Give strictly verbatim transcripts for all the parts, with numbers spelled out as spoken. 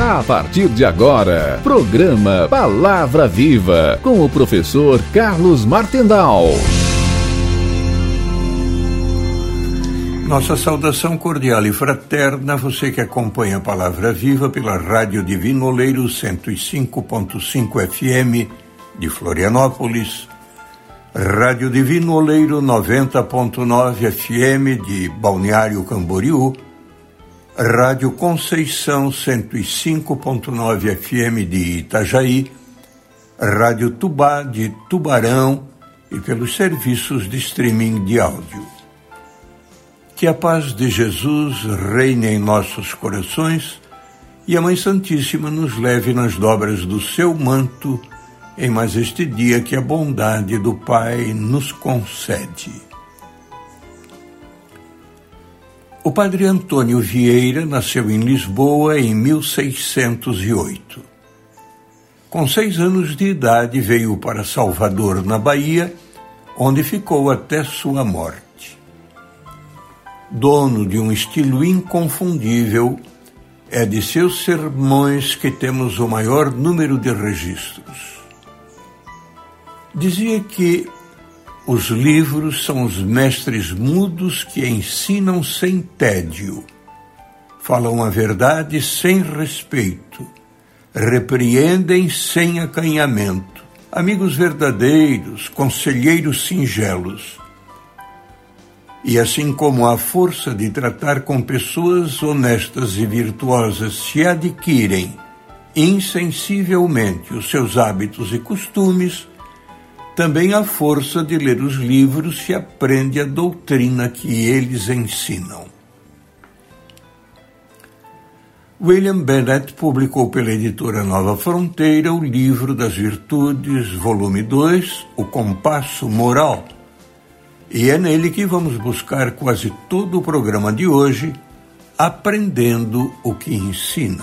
A partir de agora, programa Palavra Viva, com o professor Carlos Martendal. Nossa saudação cordial e fraterna, você que acompanha a Palavra Viva pela Rádio Divino Oleiro cento e cinco ponto cinco F M de Florianópolis, Rádio Divino Oleiro noventa ponto nove F M de Balneário Camboriú, Rádio Conceição cento e cinco ponto nove F M de Itajaí, Rádio Tubá de Tubarão e pelos serviços de streaming de áudio. Que a paz de Jesus reine em nossos corações e a Mãe Santíssima nos leve nas dobras do seu manto em mais este dia que a bondade do Pai nos concede. O padre Antônio Vieira nasceu em Lisboa em mil seiscentos e oito. Com seis anos de idade veio para Salvador, na Bahia, onde ficou até sua morte. Dono de um estilo inconfundível, é de seus sermões que temos o maior número de registros. Dizia que os livros são os mestres mudos que ensinam sem tédio, falam a verdade sem respeito, repreendem sem acanhamento, amigos verdadeiros, conselheiros singelos. E assim como a força de tratar com pessoas honestas e virtuosas se adquirem insensivelmente os seus hábitos e costumes, também a força de ler os livros se aprende a doutrina que eles ensinam. William Bennett publicou pela editora Nova Fronteira o Livro das Virtudes, volume dois, O Compasso Moral, e é nele que vamos buscar quase todo o programa de hoje, aprendendo o que ensina.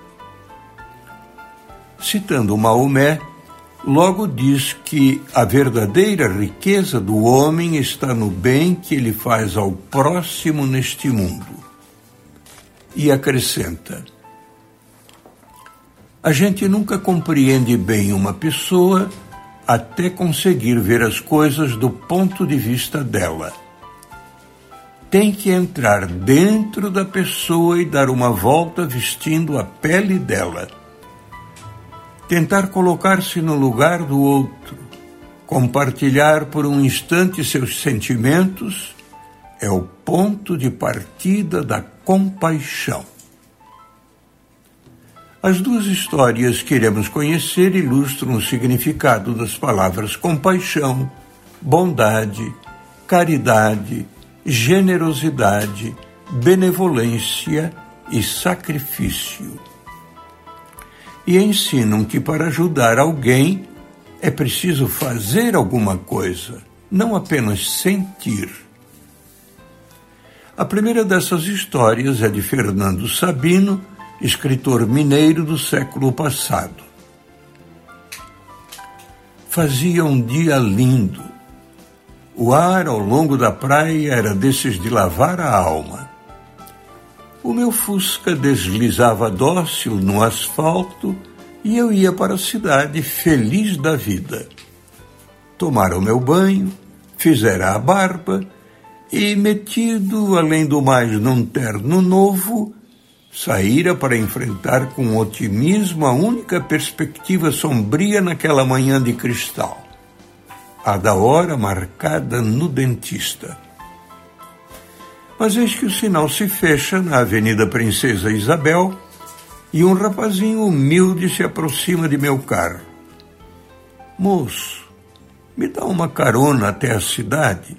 Citando Maomé, logo diz que a verdadeira riqueza do homem está no bem que ele faz ao próximo neste mundo. E acrescenta: a gente nunca compreende bem uma pessoa até conseguir ver as coisas do ponto de vista dela. Tem que entrar dentro da pessoa e dar uma volta vestindo a pele dela. Tentar colocar-se no lugar do outro, compartilhar por um instante seus sentimentos, é o ponto de partida da compaixão. As duas histórias que iremos conhecer ilustram o significado das palavras compaixão, bondade, caridade, generosidade, benevolência e sacrifício. E ensinam que para ajudar alguém é preciso fazer alguma coisa, não apenas sentir. A primeira dessas histórias é de Fernando Sabino, escritor mineiro do século passado. Fazia um dia lindo. O ar ao longo da praia era desses de lavar a alma. O meu Fusca deslizava dócil no asfalto e eu ia para a cidade feliz da vida. Tomara o meu banho, fizera a barba e, metido, além do mais, num terno novo, saíra para enfrentar com otimismo a única perspectiva sombria naquela manhã de cristal, a da hora marcada no dentista. Mas eis que o sinal se fecha na Avenida Princesa Isabel e um rapazinho humilde se aproxima de meu carro. Moço, me dá uma carona até a cidade?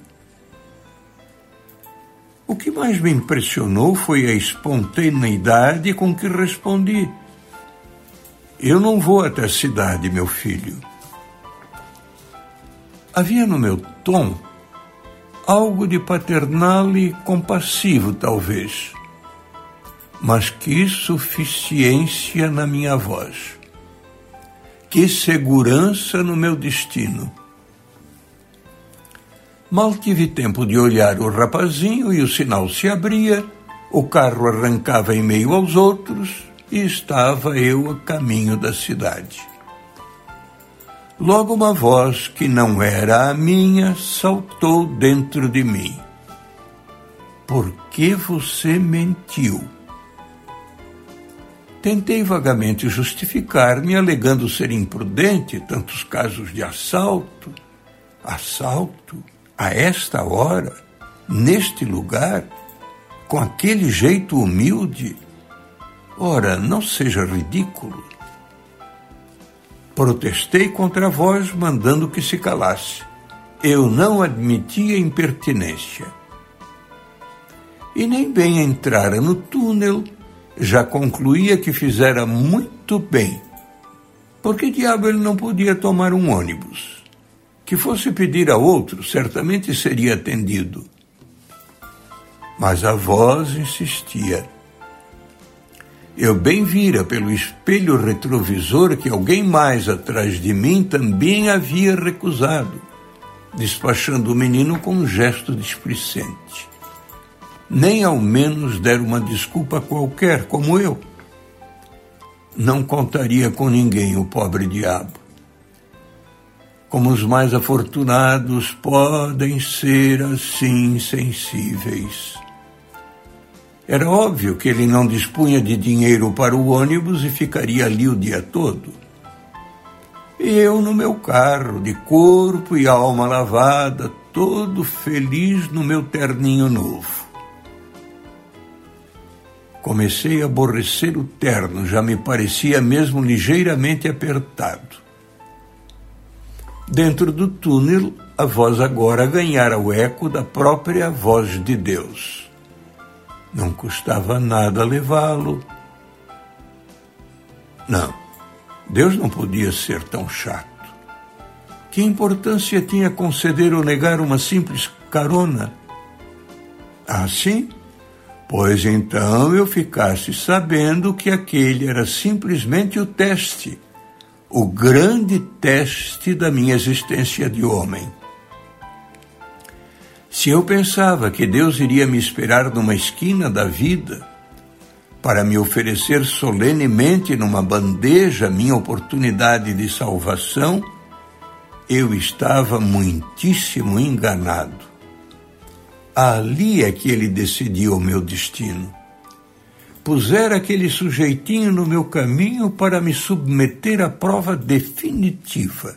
O que mais me impressionou foi a espontaneidade com que respondi: eu não vou até a cidade, meu filho. Havia no meu tom algo de paternal e compassivo, talvez, mas que suficiência na minha voz, que segurança no meu destino. Mal tive tempo de olhar o rapazinho e o sinal se abria, o carro arrancava em meio aos outros e estava eu a caminho da cidade. Logo uma voz, que não era a minha, saltou dentro de mim. Por que você mentiu? Tentei vagamente justificar-me, alegando ser imprudente, tantos casos de assalto. Assalto? A esta hora? Neste lugar? Com aquele jeito humilde? Ora, não seja ridículo. Protestei contra a voz, mandando que se calasse. Eu não admitia impertinência. E nem bem entrara no túnel, já concluía que fizera muito bem. Por que diabo ele não podia tomar um ônibus? Que fosse pedir a outro, certamente seria atendido. Mas a voz insistia. Eu bem vira pelo espelho retrovisor que alguém mais atrás de mim também havia recusado, despachando o menino com um gesto displicente. Nem ao menos der uma desculpa qualquer, como eu. Não contaria com ninguém, o pobre diabo. Como os mais afortunados podem ser assim sensíveis. Era óbvio que ele não dispunha de dinheiro para o ônibus e ficaria ali o dia todo. E eu no meu carro, de corpo e alma lavada, todo feliz no meu terninho novo. Comecei a aborrecer o terno, já me parecia mesmo ligeiramente apertado. Dentro do túnel, a voz agora ganhara o eco da própria voz de Deus. Não custava nada levá-lo. Não, Deus não podia ser tão chato. Que importância tinha conceder ou negar uma simples carona? Ah, sim? Pois então eu ficasse sabendo que aquele era simplesmente o teste, o grande teste da minha existência de homem. Se eu pensava que Deus iria me esperar numa esquina da vida para me oferecer solenemente numa bandeja minha oportunidade de salvação, eu estava muitíssimo enganado. Ali é que ele decidiu o meu destino. Pusera aquele sujeitinho no meu caminho para me submeter à prova definitiva.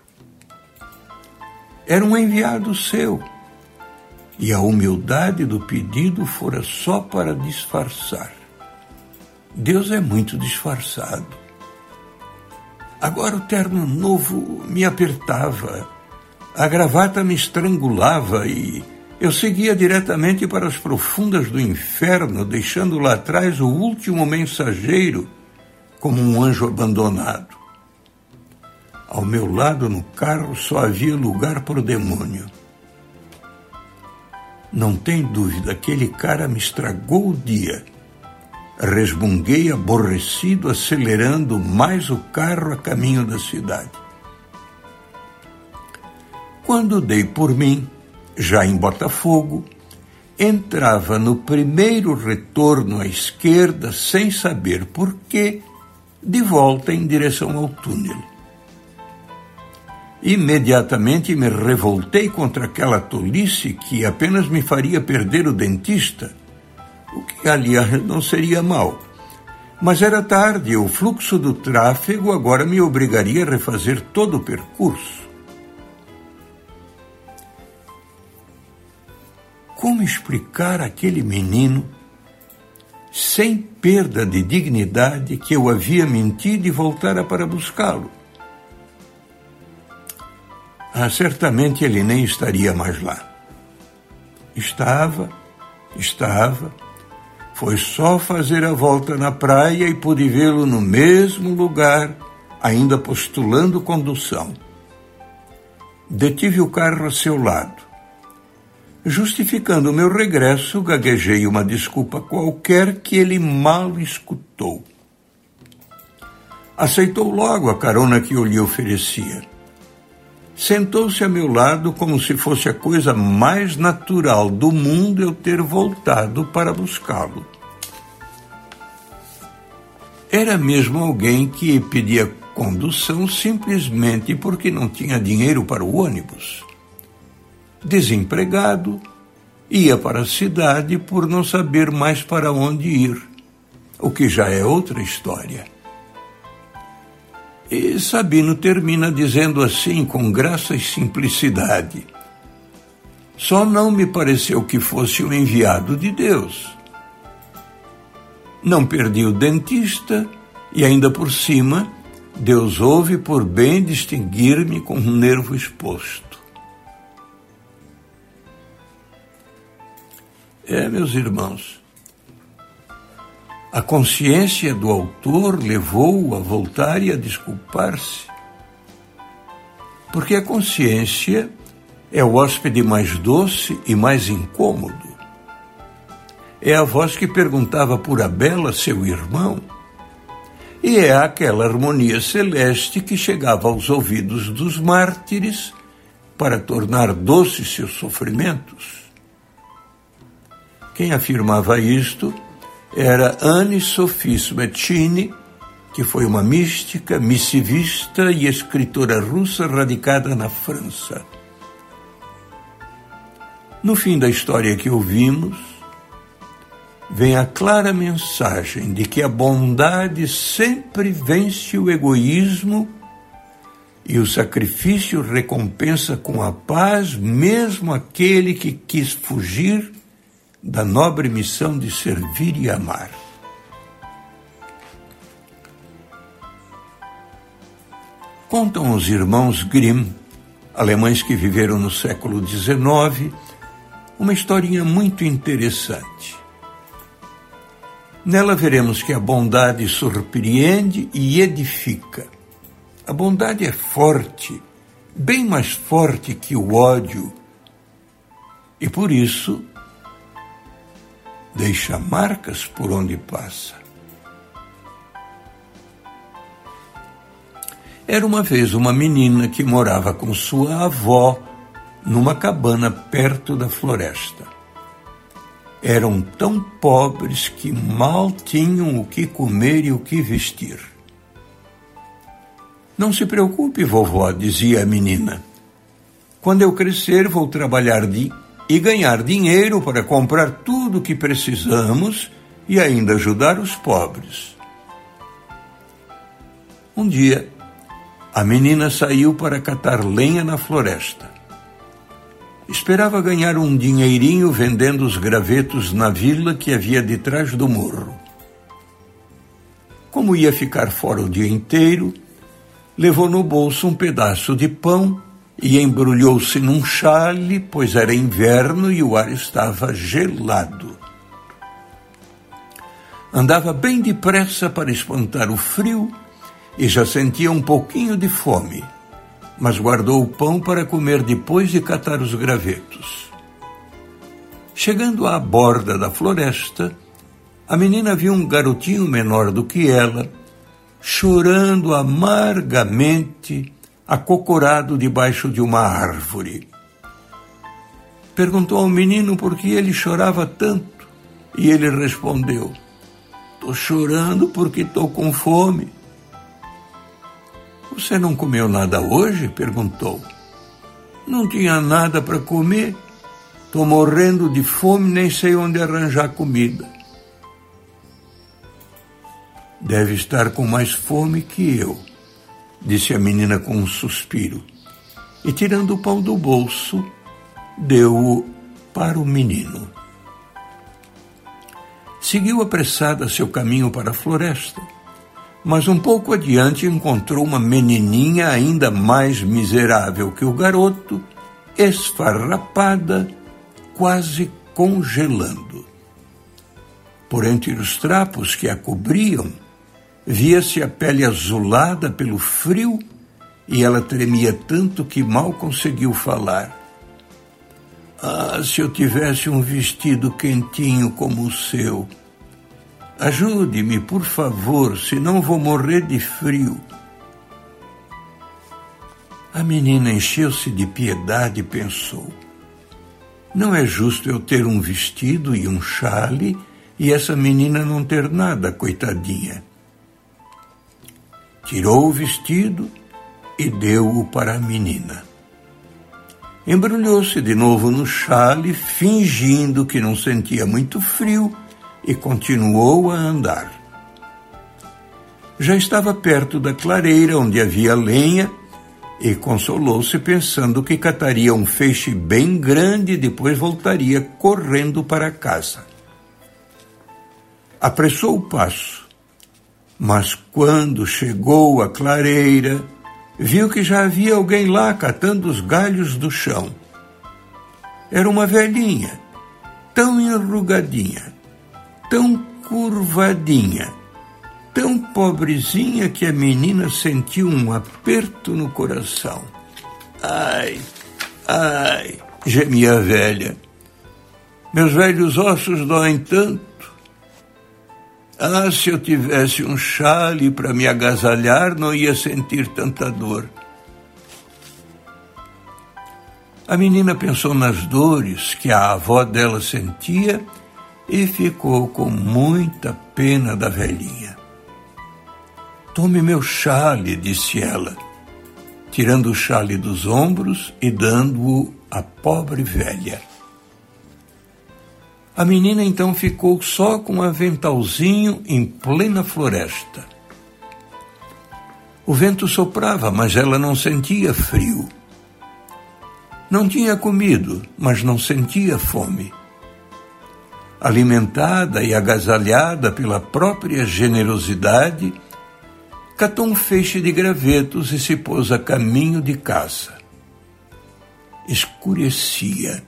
Era um enviado seu, e a humildade do pedido fora só para disfarçar. Deus é muito disfarçado. Agora o terno novo me apertava, a gravata me estrangulava e eu seguia diretamente para as profundas do inferno, deixando lá atrás o último mensageiro como um anjo abandonado. Ao meu lado no carro só havia lugar para o demônio. Não tem dúvida, aquele cara me estragou o dia. Resmunguei aborrecido, acelerando mais o carro a caminho da cidade. Quando dei por mim, já em Botafogo, entrava no primeiro retorno à esquerda, sem saber porquê, de volta em direção ao túnel. Imediatamente me revoltei contra aquela tolice que apenas me faria perder o dentista, o que, aliás, não seria mal. Mas era tarde e o fluxo do tráfego agora me obrigaria a refazer todo o percurso. Como explicar àquele menino, sem perda de dignidade, que eu havia mentido e voltara para buscá-lo? Ah, certamente ele nem estaria mais lá. Estava, estava. Foi só fazer a volta na praia e pude vê-lo no mesmo lugar, ainda postulando condução. Detive o carro a seu lado. Justificando o meu regresso, gaguejei uma desculpa qualquer que ele mal escutou. Aceitou logo a carona que eu lhe oferecia. Sentou-se a meu lado como se fosse a coisa mais natural do mundo eu ter voltado para buscá-lo. Era mesmo alguém que pedia condução simplesmente porque não tinha dinheiro para o ônibus. Desempregado, ia para a cidade por não saber mais para onde ir, o que já é outra história. E Sabino termina dizendo assim, com graça e simplicidade: só não me pareceu que fosse o enviado de Deus. Não perdi o dentista e ainda por cima, Deus houve por bem distinguir-me com um nervo exposto. É, meus irmãos, a consciência do autor levou-o a voltar e a desculpar-se, porque a consciência é o hóspede mais doce e mais incômodo. É a voz que perguntava por Abela, seu irmão, e é aquela harmonia celeste que chegava aos ouvidos dos mártires para tornar doces seus sofrimentos. Quem afirmava isto era Anne-Sophie Smetchine, que foi uma mística, missivista e escritora russa radicada na França. No fim da história que ouvimos, vem a clara mensagem de que a bondade sempre vence o egoísmo e o sacrifício recompensa com a paz mesmo aquele que quis fugir da nobre missão de servir e amar. Contam os irmãos Grimm, alemães que viveram no século dezenove, uma historinha muito interessante. Nela veremos que a bondade surpreende e edifica. A bondade é forte, bem mais forte que o ódio, e por isso deixa marcas por onde passa. Era uma vez uma menina que morava com sua avó numa cabana perto da floresta. Eram tão pobres que mal tinham o que comer e o que vestir. Não se preocupe, vovó, dizia a menina. Quando eu crescer, vou trabalhar de e ganhar dinheiro para comprar tudo o que precisamos e ainda ajudar os pobres. Um dia, a menina saiu para catar lenha na floresta. Esperava ganhar um dinheirinho vendendo os gravetos na vila que havia detrás do morro. Como ia ficar fora o dia inteiro, levou no bolso um pedaço de pão e embrulhou-se num chale, pois era inverno e o ar estava gelado. Andava bem depressa para espantar o frio e já sentia um pouquinho de fome, mas guardou o pão para comer depois de catar os gravetos. Chegando à borda da floresta, a menina viu um garotinho menor do que ela, chorando amargamente, acocorado debaixo de uma árvore. Perguntou ao menino por que ele chorava tanto, e ele respondeu: "Estou chorando porque estou com fome." "Você não comeu nada hoje?" perguntou. "Não tinha nada para comer. Estou morrendo de fome, nem sei onde arranjar comida." "Deve estar com mais fome que eu", disse a menina com um suspiro, e tirando o pão do bolso, deu-o para o menino. Seguiu apressada seu caminho para a floresta, mas um pouco adiante encontrou uma menininha ainda mais miserável que o garoto, esfarrapada, quase congelando. Por entre os trapos que a cobriam, via-se a pele azulada pelo frio e ela tremia tanto que mal conseguiu falar. "Ah, se eu tivesse um vestido quentinho como o seu. Ajude-me, por favor, senão vou morrer de frio." A menina encheu-se de piedade e pensou: "Não é justo eu ter um vestido e um chale e essa menina não ter nada, coitadinha." tirou o vestido e deu-o para a menina. Embrulhou-se de novo no chale, fingindo que não sentia muito frio, e continuou a andar. Já estava perto da clareira onde havia lenha e consolou-se pensando que cataria um feixe bem grande e depois voltaria correndo para casa. Apressou o passo, mas quando chegou à clareira, viu que já havia alguém lá catando os galhos do chão. Era uma velhinha, tão enrugadinha, tão curvadinha, tão pobrezinha que a menina sentiu um aperto no coração. Ai, ai, gemia a velha. Meus velhos ossos doem tanto. Ah, se eu tivesse um chale para me agasalhar, não ia sentir tanta dor. A menina pensou nas dores que a avó dela sentia e ficou com muita pena da velhinha. Tome meu chale, disse ela, tirando o chale dos ombros e dando-o à pobre velha. A menina então ficou só com um aventalzinho em plena floresta. O vento soprava, mas ela não sentia frio. Não tinha comido, mas não sentia fome. Alimentada e agasalhada pela própria generosidade, catou um feixe de gravetos e se pôs a caminho de casa. Escurecia.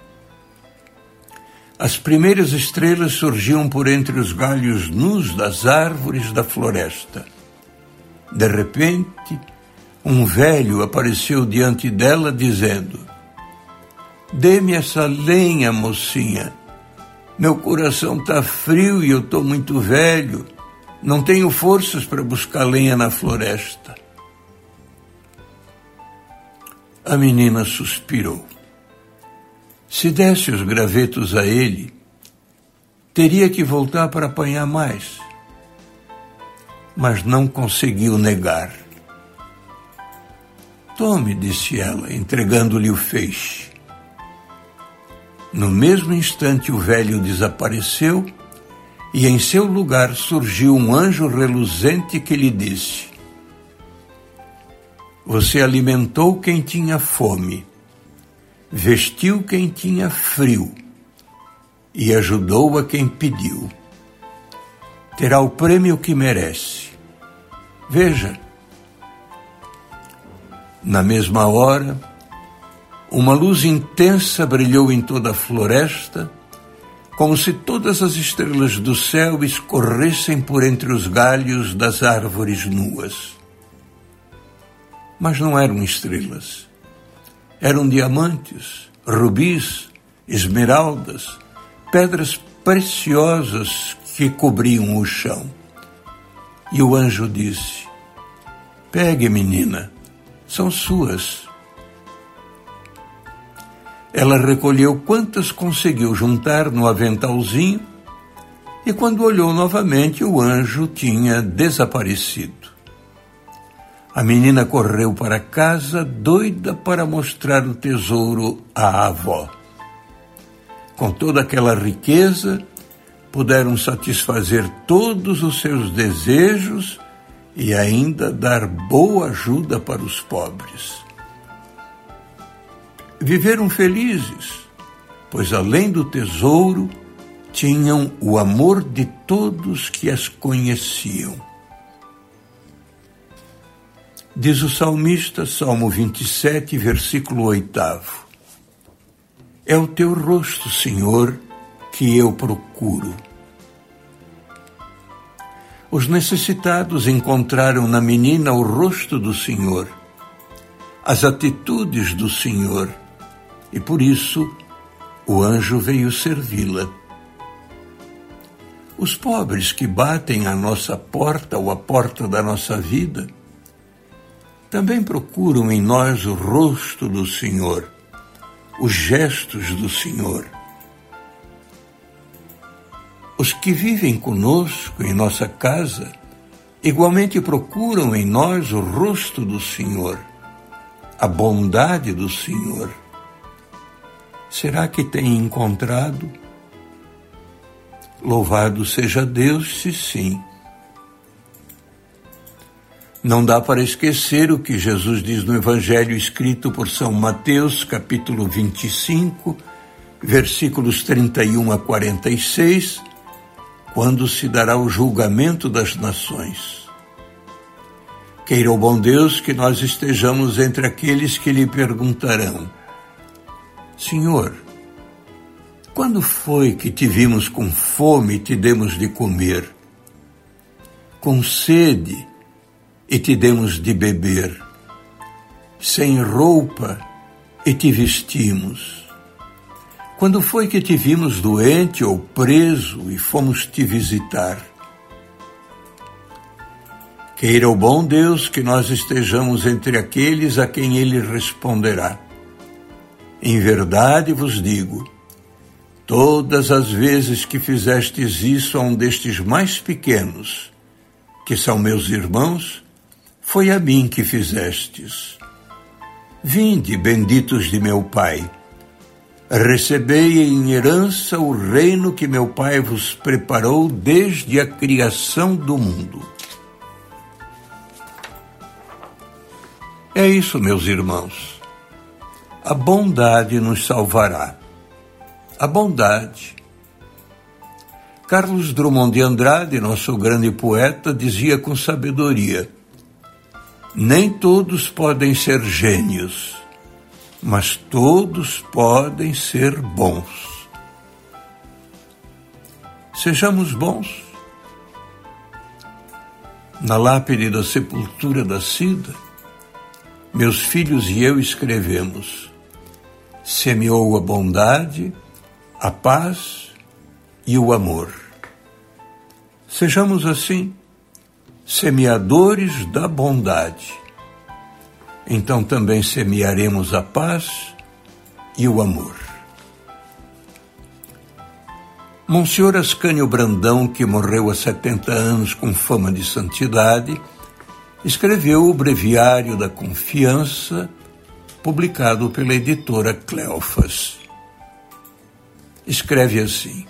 As primeiras estrelas surgiam por entre os galhos nus das árvores da floresta. De repente, um velho apareceu diante dela, dizendo: "Dê-me essa lenha, mocinha. Meu coração está frio e eu estou muito velho. Não tenho forças para buscar lenha na floresta." A menina suspirou. Se desse os gravetos a ele, teria que voltar para apanhar mais. Mas não conseguiu negar. "Tome", disse ela, entregando-lhe o feixe. No mesmo instante o velho desapareceu e em seu lugar surgiu um anjo reluzente que lhe disse: "Você alimentou quem tinha fome, vestiu quem tinha frio e ajudou a quem pediu. Terá o prêmio que merece. Veja." Na mesma hora, uma luz intensa brilhou em toda a floresta, como se todas as estrelas do céu escorressem por entre os galhos das árvores nuas. Mas não eram estrelas. Eram diamantes, rubis, esmeraldas, pedras preciosas que cobriam o chão. E o anjo disse: "Pegue, menina, são suas." Ela recolheu quantas conseguiu juntar no aventalzinho e quando olhou novamente, o anjo tinha desaparecido. A menina correu para casa, doida para mostrar o tesouro à avó. Com toda aquela riqueza, puderam satisfazer todos os seus desejos e ainda dar boa ajuda para os pobres. Viveram felizes, pois além do tesouro, tinham o amor de todos que as conheciam. Diz o salmista, Salmo vinte e sete, versículo oitavo: "É o teu rosto, Senhor, que eu procuro." Os necessitados encontraram na menina o rosto do Senhor, as atitudes do Senhor, e por isso o anjo veio servi-la. Os pobres que batem à nossa porta ou à porta da nossa vida também procuram em nós o rosto do Senhor, os gestos do Senhor. Os que vivem conosco em nossa casa igualmente procuram em nós o rosto do Senhor, a bondade do Senhor. Será que têm encontrado? Louvado seja Deus, se sim. Não dá para esquecer o que Jesus diz no Evangelho escrito por São Mateus, capítulo vinte e cinco, versículos trinta e um a quarenta e seis, quando se dará o julgamento das nações. Queira o bom Deus que nós estejamos entre aqueles que lhe perguntarão: Senhor, quando foi que te vimos com fome e te demos de comer, com sede e te demos de beber, sem roupa e te vestimos? Quando foi que te vimos doente ou preso e fomos te visitar? Queira o bom Deus que nós estejamos entre aqueles a quem ele responderá: em verdade vos digo, todas as vezes que fizestes isso a um destes mais pequenos, que são meus irmãos, foi a mim que fizestes. Vinde, benditos de meu Pai, recebei em herança o reino que meu Pai vos preparou desde a criação do mundo. É isso, meus irmãos. A bondade nos salvará. A bondade. Carlos Drummond de Andrade, nosso grande poeta, dizia com sabedoria: nem todos podem ser gênios, mas todos podem ser bons. Sejamos bons. Na lápide da sepultura da Cida, meus filhos e eu escrevemos: semeou a bondade, a paz e o amor. Sejamos assim, semeadores da bondade. Então também semearemos a paz e o amor. Monsenhor Ascânio Brandão, que morreu há setenta anos com fama de santidade, escreveu o Breviário da Confiança, publicado pela editora Cleofas. Escreve assim: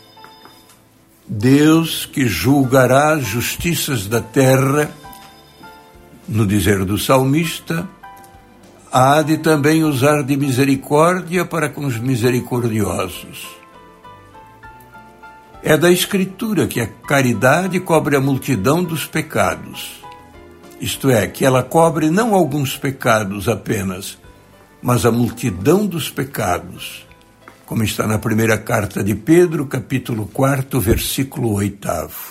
Deus, que julgará as justiças da terra, no dizer do salmista, há de também usar de misericórdia para com os misericordiosos. É da Escritura que a caridade cobre a multidão dos pecados, isto é, que ela cobre não alguns pecados apenas, mas a multidão dos pecados, como está na primeira carta de Pedro, capítulo quatro, versículo oito.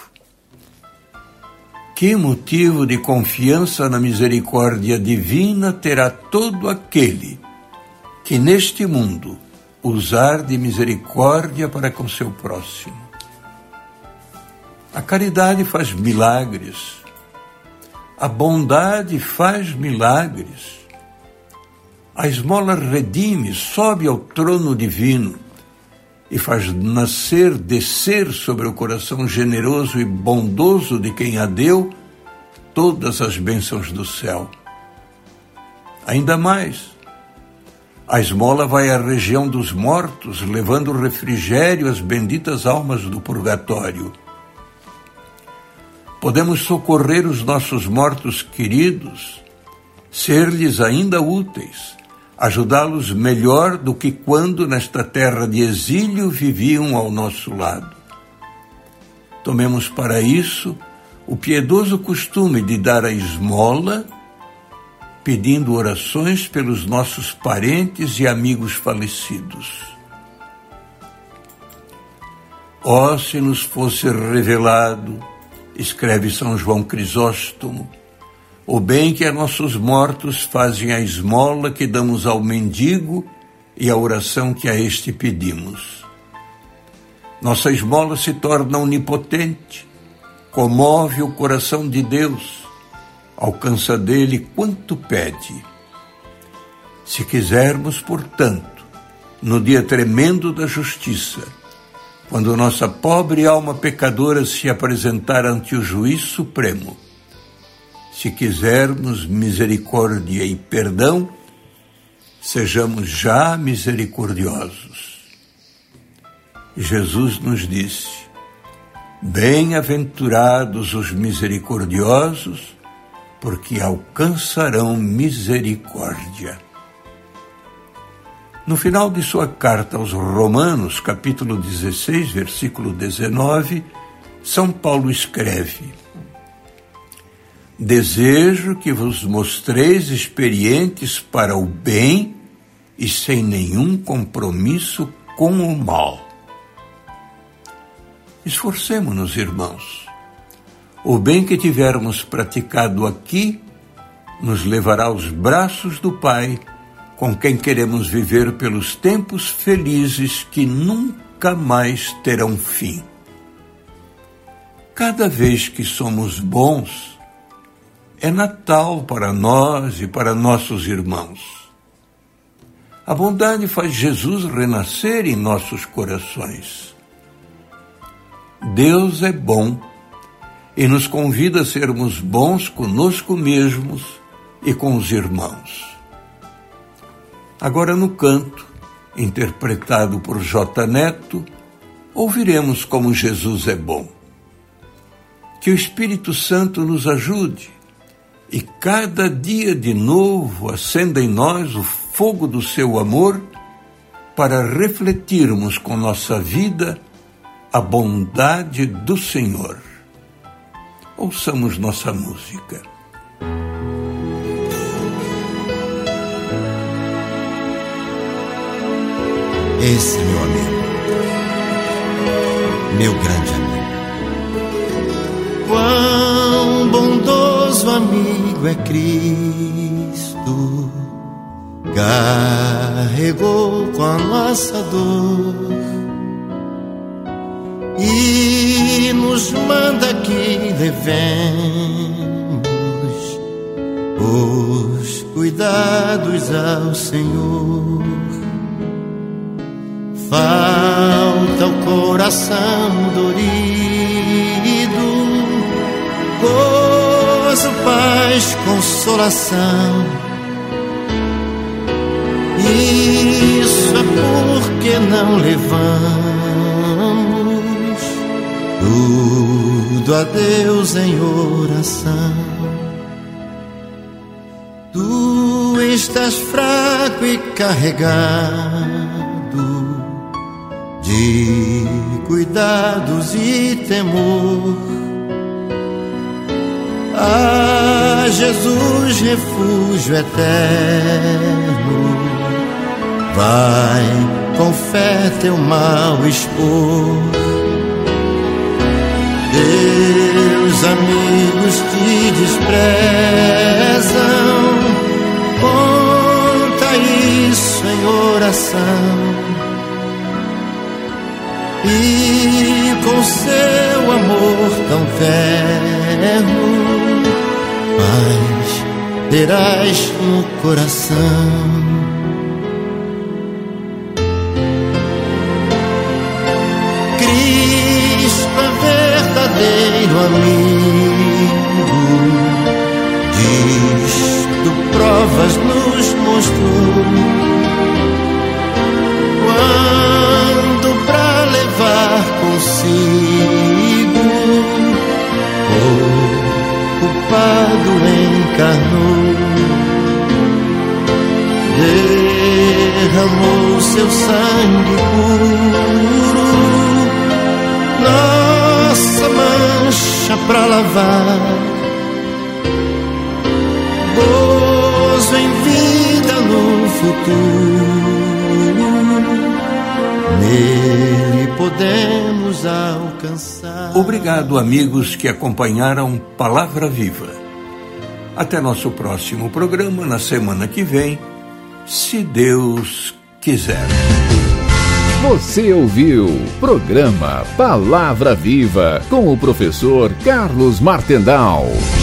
Que motivo de confiança na misericórdia divina terá todo aquele que neste mundo usar de misericórdia para com seu próximo? A caridade faz milagres, a bondade faz milagres. A esmola redime, sobe ao trono divino e faz nascer, descer sobre o coração generoso e bondoso de quem a deu todas as bênçãos do céu. Ainda mais, a esmola vai à região dos mortos, levando refrigério às benditas almas do purgatório. Podemos socorrer os nossos mortos queridos, ser-lhes ainda úteis, ajudá-los melhor do que quando nesta terra de exílio viviam ao nosso lado. Tomemos para isso o piedoso costume de dar a esmola, pedindo orações pelos nossos parentes e amigos falecidos. Ó, se nos fosse revelado, escreve São João Crisóstomo, o bem que a nossos mortos fazem a esmola que damos ao mendigo e a oração que a este pedimos. Nossa esmola se torna onipotente, comove o coração de Deus, alcança dele quanto pede. Se quisermos, portanto, no dia tremendo da justiça, quando nossa pobre alma pecadora se apresentar ante o juiz supremo, Se quisermos misericórdia e perdão, sejamos já misericordiosos. Jesus nos disse: bem-aventurados os misericordiosos, porque alcançarão misericórdia. No final de sua carta aos Romanos, capítulo dezesseis, versículo dezenove, São Paulo escreve: desejo que vos mostreis experientes para o bem e sem nenhum compromisso com o mal. Esforcemo-nos, irmãos. O bem que tivermos praticado aqui nos levará aos braços do Pai, com quem queremos viver pelos tempos felizes que nunca mais terão fim. Cada vez que somos bons, é Natal para nós e para nossos irmãos. A bondade faz Jesus renascer em nossos corações. Deus é bom e nos convida a sermos bons conosco mesmos e com os irmãos. Agora, no canto, interpretado por J. Neto, ouviremos como Jesus é bom. Que o Espírito Santo nos ajude e cada dia de novo acenda em nós o fogo do seu amor para refletirmos com nossa vida a bondade do Senhor. Ouçamos nossa música. Esse, meu amigo, meu grande amigo. Quão bondoso amigo é Cristo, carregou com a nossa dor e nos manda que levemos os cuidados ao Senhor. Falta o coração dorido, gozo, paz, consolação. Isso é porque não levamos tudo a Deus em oração. Tu estás fraco e carregado de cuidados e temor. Ah, Jesus, refúgio eterno, vai com fé teu mal expor. Teus amigos te desprezam, conta isso em oração. E com seu amor tão terno, paz terás no coração. Cristo é verdadeiro amigo, disto provas nos mostrou. Quando pra levar consigo o culpado encarnou, derramou seu sangue puro, nossa mancha pra lavar, gozo em vida no futuro, nele podemos alcançar. Obrigado, amigos que acompanharam Palavra Viva. Até nosso próximo programa na semana que vem, se Deus quiser. Você ouviu Programa Palavra Viva com o professor Carlos Martendal.